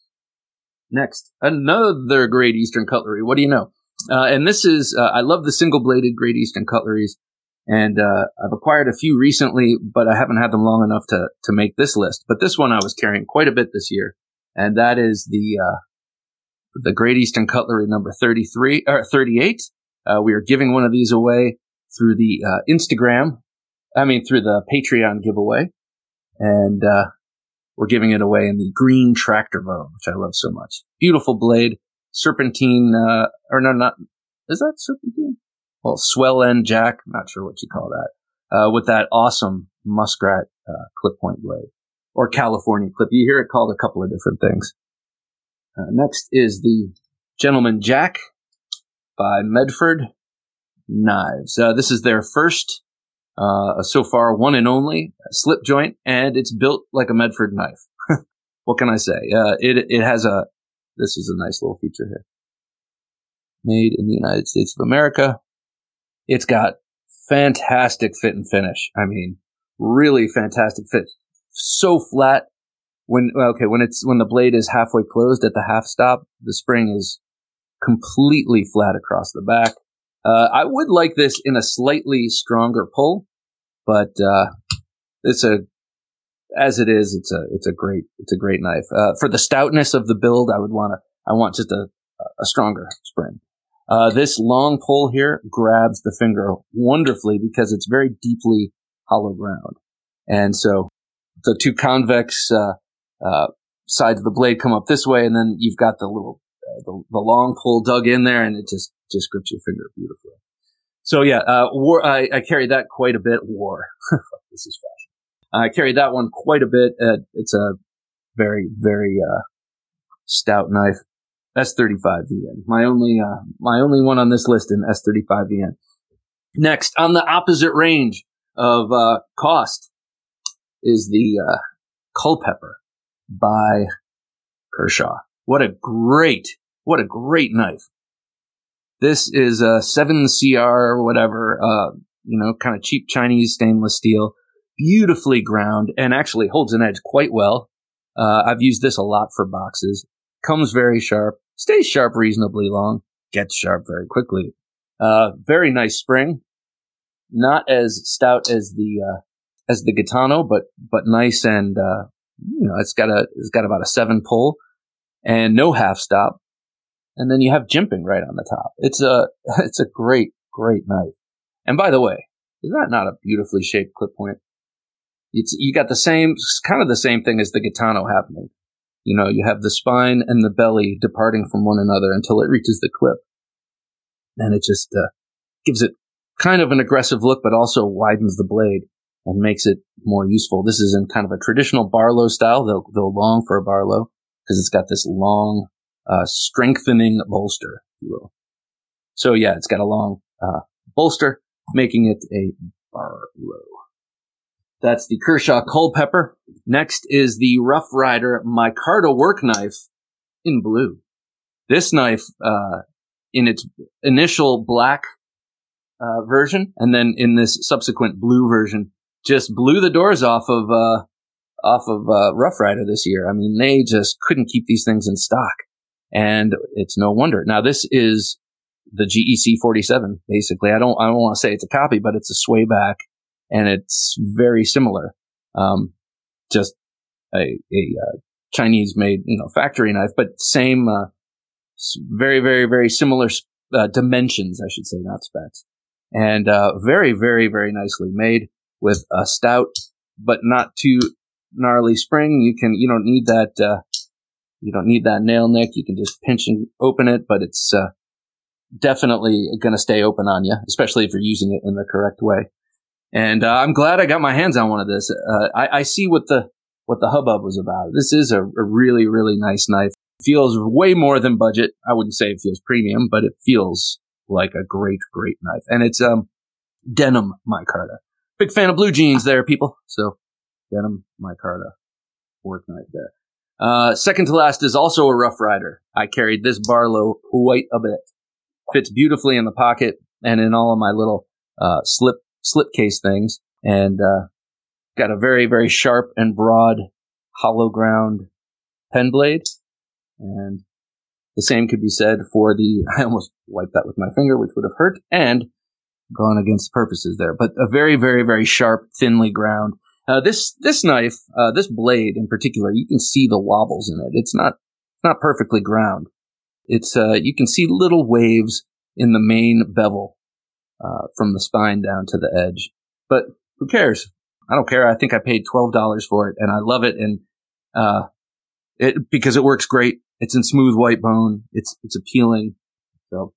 Next, another Great Eastern cutlery. What do you know? Uh, and this is, uh, I love the single-bladed Great Eastern cutleries, and uh, I've acquired a few recently, but I haven't had them long enough to to make this list. But this one I was carrying quite a bit this year, and that is the uh, the Great Eastern cutlery number thirty-three or thirty-eight. Uh, we are giving one of these away through the uh, Instagram, I mean through the Patreon giveaway, and uh, we're giving it away in the green tractor bone, which I love so much. Beautiful blade, serpentine, uh, or no, not, is that serpentine? Well, swell end jack, not sure what you call that, uh, with that awesome muskrat, uh, clip point blade, or California clip. You hear it called a couple of different things. Uh, next is the Gentleman Jack by Medford Knives. Uh, this is their first, uh, so far one and only slip joint, and it's built like a Medford knife. What can I say? Uh, it, it has a, this is a nice little feature here. Made in the United States of America. It's got fantastic fit and finish. I mean, really fantastic fit. So flat. When, okay, when it's, when the blade is halfway closed at the half stop, the spring is completely flat across the back. Uh, I would like this in a slightly stronger pull, but, uh, it's a, as it is, it's a, it's a great, it's a great knife. Uh, for the stoutness of the build, I would want to, I want just a, a stronger spring. Uh, this long pull here grabs the finger wonderfully because it's very deeply hollow ground. And so the two convex, uh, uh, sides of the blade come up this way, and then you've got the little, uh, the, the long pull dug in there, and it just, just grips your finger beautifully. So yeah, uh, war, I, I carry that quite a bit. War. This is fashion. I carried that one quite a bit. Uh, it's a very, very uh, stout knife. S thirty-five V N. My only, uh, my only one on this list in S thirty-five V N. Next, on the opposite range of uh, cost is the uh, Culpeper by Kershaw. What a great, what a great knife. This is a seven C R or whatever, uh, you know, kind of cheap Chinese stainless steel, beautifully ground, and actually holds an edge quite well. Uh, I've used this a lot for boxes. Comes very sharp, stays sharp reasonably long, gets sharp very quickly. Uh, very nice spring. Not as stout as the, uh, as the Gitano, but, but nice and, uh, you know, it's got a, it's got about a seven pull and no half stop. And then you have jimping right on the top. It's a, it's a great, great knife. And by the way, is that not a beautifully shaped clip point? It's, you got the same, kind of the same thing as the Gitano happening. You know, you have the spine and the belly departing from one another until it reaches the clip. And it just uh, gives it kind of an aggressive look, but also widens the blade and makes it more useful. This is in kind of a traditional Barlow style, though, though long for a Barlow, because it's got this long, uh, strengthening bolster, if you will. So yeah, it's got a long uh, bolster, making it a Barlow. That's the Kershaw Culpeper. Next is the Rough Rider micarta work knife in blue. This knife, uh, in its initial black uh, version, and then in this subsequent blue version, just blew the doors off of uh, off of uh, Rough Rider this year. I mean, they just couldn't keep these things in stock, and it's no wonder. Now, this is the G E C forty-seven. Basically, I don't I don't want to say it's a copy, but it's a sway back. And it's very similar, um, just a, a uh, Chinese-made, you know, factory knife, but same, uh, very, very, very similar uh, dimensions, I should say, not specs, and uh, very, very, very nicely made with a stout, but not too gnarly spring. You can, you don't need that, uh, you don't need that nail nick. You can just pinch and open it, but it's uh, definitely going to stay open on you, especially if you're using it in the correct way. And uh, I'm glad I got my hands on one of this. Uh, I, I see what the what the hubbub was about. This is a, a really, really nice knife. Feels way more than budget. I wouldn't say it feels premium, but it feels like a great, great knife. And it's um denim micarta. Big fan of blue jeans there, people. So denim micarta work knife there. Uh, second to last is also a Rough Rider. I carried this Barlow quite a bit. Fits beautifully in the pocket and in all of my little uh slip slipcase things, and uh, got a very, very sharp and broad hollow ground pen blade. And the same could be said for the, I almost wiped that with my finger, which would have hurt and gone against purposes there, but a very, very, very sharp, thinly ground. Uh, this, this knife, uh, this blade in particular, you can see the wobbles in it. It's not, it's not perfectly ground. It's, uh, you can see little waves in the main bevel. Uh, from the spine down to the edge. But who cares? I don't care. I think I paid twelve dollars for it, and I love it, and uh, it because it works great. It's in smooth white bone. It's it's appealing. So,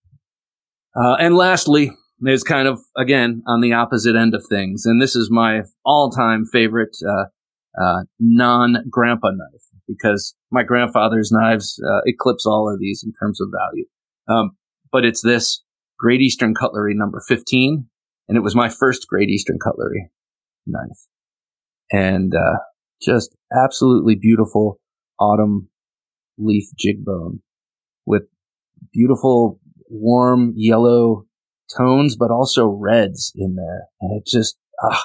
uh, and lastly, there's kind of, again, on the opposite end of things, and this is my all-time favorite uh, uh, non-grandpa knife, because my grandfather's knives uh, eclipse all of these in terms of value. Um, but it's this Great Eastern Cutlery number fifteen, and it was my first Great Eastern Cutlery knife. And uh, just absolutely beautiful autumn leaf jig bone with beautiful warm yellow tones, but also reds in there. And it just, ah,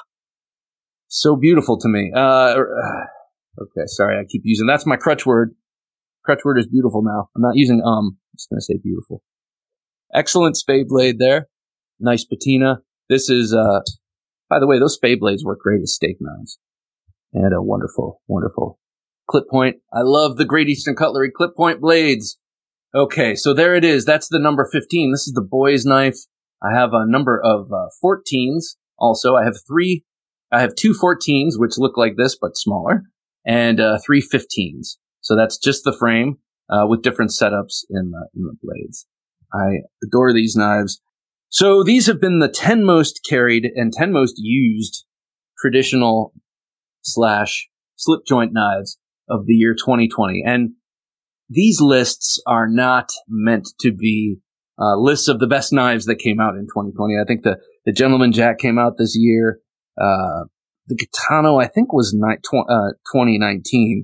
so beautiful to me. Uh, okay, sorry, I keep using, that's my crutch word. Crutch word is beautiful now. I'm not using um, I'm just going to say beautiful. Excellent spade blade there. Nice patina. This is, uh, by the way, those spade blades work great as steak knives. And a wonderful, wonderful clip point. I love the Great Eastern Cutlery clip point blades. Okay, so there it is. That's the number fifteen. This is the boy's knife. I have a number of uh, fourteens. Also, I have three, I have two fourteens, which look like this, but smaller, and uh, three fifteens. So that's just the frame uh, with different setups in the, in the blades. I adore these knives. So these have been the ten most carried and ten most used traditional slash slip joint knives of the year twenty twenty. And these lists are not meant to be uh, lists of the best knives that came out in twenty twenty. I think the, the Gentleman Jack came out this year. Uh, the Gitano, I think, was ni- tw- uh, twenty nineteen.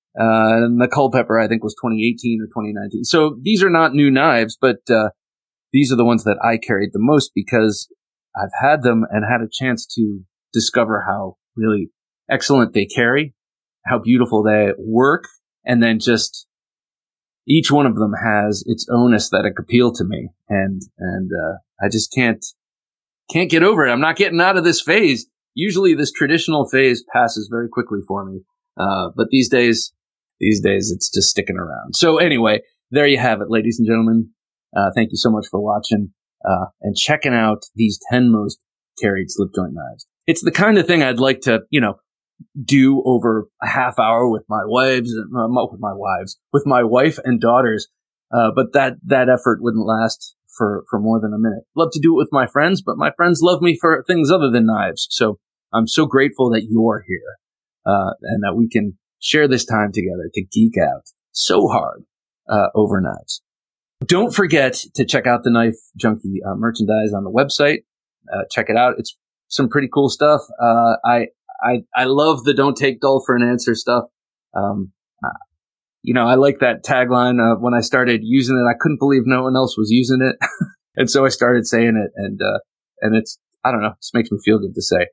Uh, and the Culpeper, I think, was twenty eighteen or twenty nineteen. So these are not new knives, but uh, these are the ones that I carried the most because I've had them and had a chance to discover how really excellent they carry, how beautiful they work, and then just each one of them has its own aesthetic appeal to me. And and uh, I just can't can't get over it. I'm not getting out of this phase. Usually this traditional phase passes very quickly for me. Uh, but these days, these days it's just sticking around. So anyway, there you have it, ladies and gentlemen. Uh, thank you so much for watching, uh, and checking out these ten most carried slip joint knives. It's the kind of thing I'd like to, you know, do over a half hour with my wives, uh, with my wives, with my wife and daughters. Uh, but that, that effort wouldn't last for, for more than a minute. Love to do it with my friends, but my friends love me for things other than knives. So I'm so grateful that you're here, uh, and that we can share this time together to geek out so hard, uh, over knives. Don't forget to check out the Knife Junkie uh, merchandise on the website. Uh, check it out. It's some pretty cool stuff. Uh, I, I, I love the don't take dull for an answer stuff. Um, uh, you know, I like that tagline. Uh, when I started using it, I couldn't believe no one else was using it. And so I started saying it, and, uh, and it's, I don't know, it just makes me feel good to say.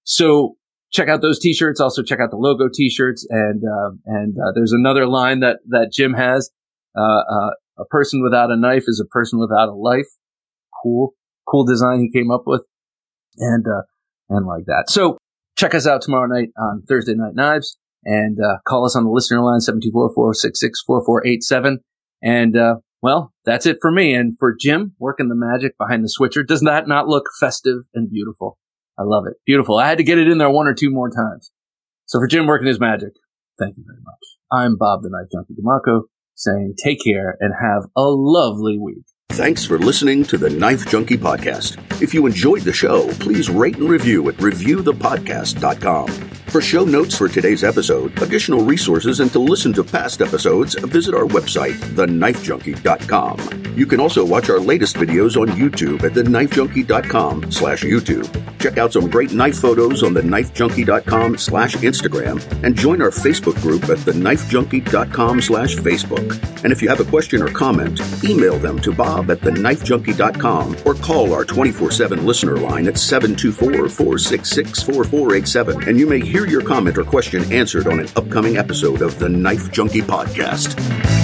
So check out those t-shirts. Also check out the logo t-shirts. And, uh, and, uh, there's another line that, that Jim has, uh, uh, a person without a knife is a person without a life. Cool, cool design he came up with. And, uh, and like that. So check us out tomorrow night on Thursday Night Knives, and, uh, call us on the listener line, seven two four, four six six, four four eight seven. And, uh, well, that's it for me. And for Jim, working the magic behind the switcher. Does that not look festive and beautiful? I love it. Beautiful. I had to get it in there one or two more times. So for Jim working his magic, thank you very much. I'm Bob the Knife Junkie DeMarco, saying take care and have a lovely week. Thanks for listening to the Knife Junkie Podcast. If you enjoyed the show, please rate and review at review the podcast dot com. For show notes for today's episode, additional resources, and to listen to past episodes, visit our website, the knife junkie dot com. You can also watch our latest videos on YouTube at the knife junkie dot com slash YouTube. Check out some great knife photos on the knife junkie dot com slash Instagram, and join our Facebook group at the knife junkie dot com slash Facebook. And if you have a question or comment, email them to Bob at the knife junkie dot com or call our twenty-four seven listener line at seven two four, four six six, four four eight seven, and you may hear your comment or question answered on an upcoming episode of the Knife Junkie Podcast.